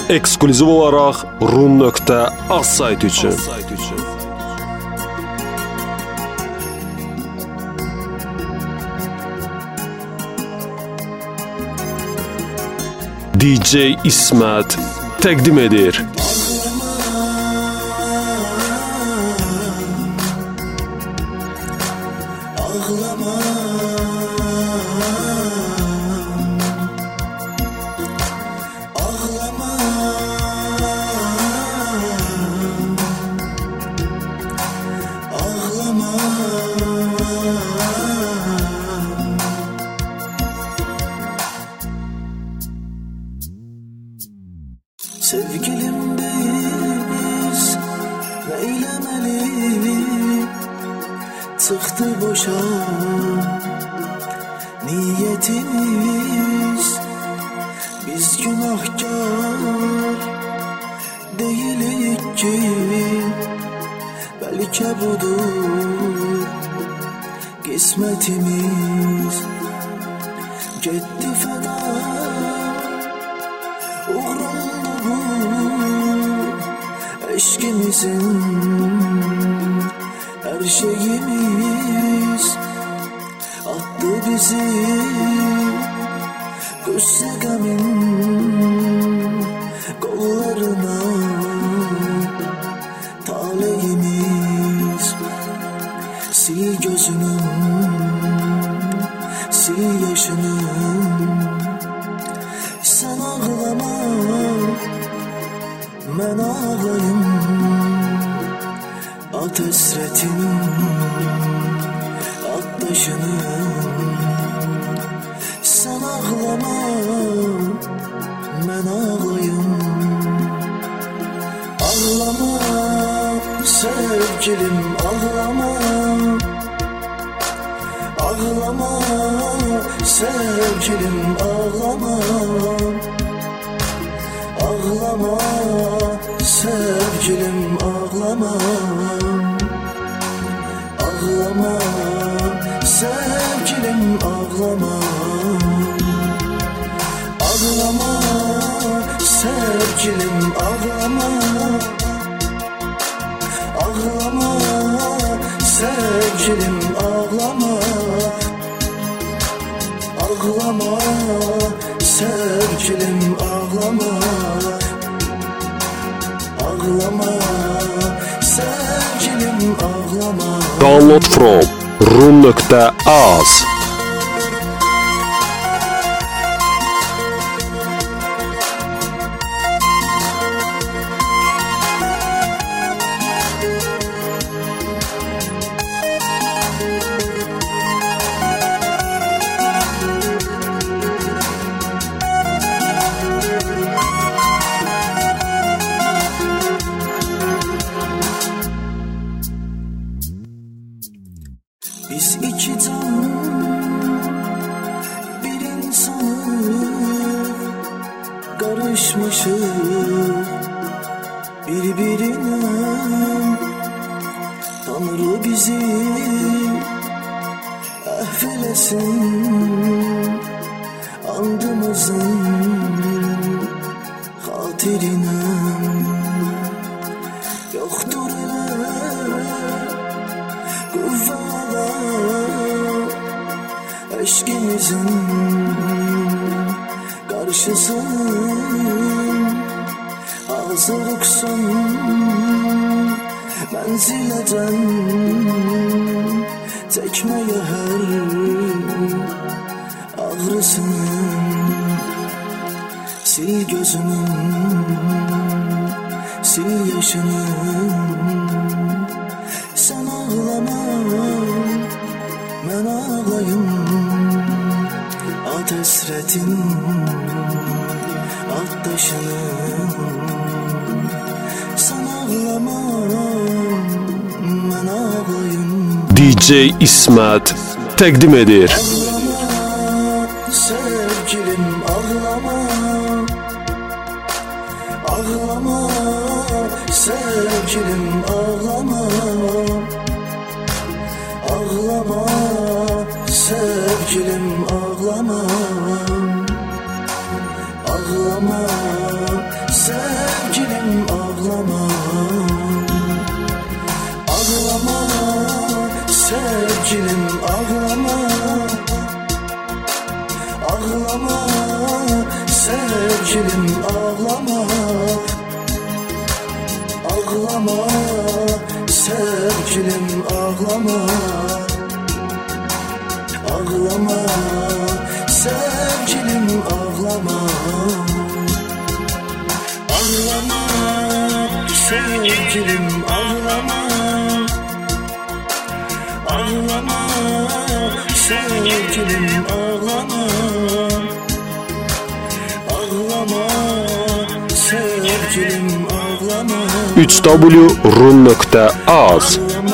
ekskluziv olaraq rum.az sayti üçün. DJ İsmət təqdim edir. Sevgilim biz neylemeli, çıktı boşa niyetimiz. Biz günahkar değilik ki, belki budur kısmetimiz. Gitti feda uğrunda bu eşkimizin, her şeyimiz. Attı bizi Güsse gamin kollarına, talihimiz. Sil gözünün, sil yaşının. Sen ağlama, ben ağlayım. At esretin, at taşının. Sen ağlama, ben ağlayım. Ağlama sevgilim, ağlama. Ağlama sevgilim, ağlama. Ağlama sevgilim, ağlama. Ağlama sevgilim, ağlama. Ağlama sevgilim, ağlama. Ağlama sevgilim, ağlama. Ağlama sevgilim, ağlama. Ağlama sevgilim, ağlama. Download from rum.az. Biz iki can, bir insanız, karışmışız birbirine. Tanrı bizi affeylesin, andımızın hatirine. Yoktur ele kuvvada eşkimizin karşısın. Hazırlıksın menzileden, çekmeye her ağrısın. Sil gözünün, sil yaşının. Sen ağlama, ben ağlayım. At esretin, at taşının. Sen ağlama, ben ağlayım. DJ İsmət təqdim edir. Ağlama sevgilim, ağlama. Ağlama sevgilim, ağlama. Ağlama sevgilim, ağlama. Ağlama sevgilim. sevgilim ağlama. Ağlama sevgilim ağlama. Ağlama sevgilim ağlama. Ağlama sevgilim ağlama. Ağlama sevgilim ağlama. Ağlama sevgilim ağlama. Ağlama sevgilim ağlama. 3w.rum.az